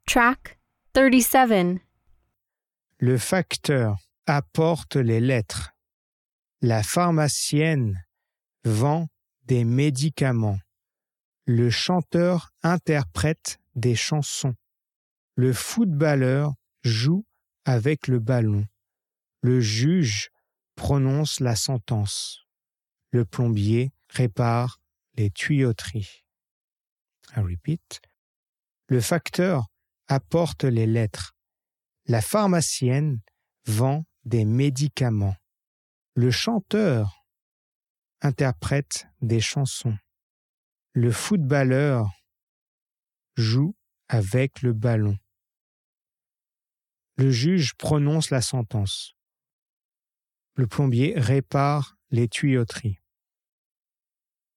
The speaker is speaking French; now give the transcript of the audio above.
Track 37. Le facteur apporte les lettres. La pharmacienne vend des médicaments. Le chanteur interprète des chansons. Le footballeur joue avec le ballon. Le juge prononce la sentence. Le plombier répare les tuyauteries. I repeat. Le facteur apporte les lettres. La pharmacienne vend des médicaments. Le chanteur interprète des chansons. Le footballeur joue avec le ballon. Le juge prononce la sentence. Le plombier répare les tuyauteries.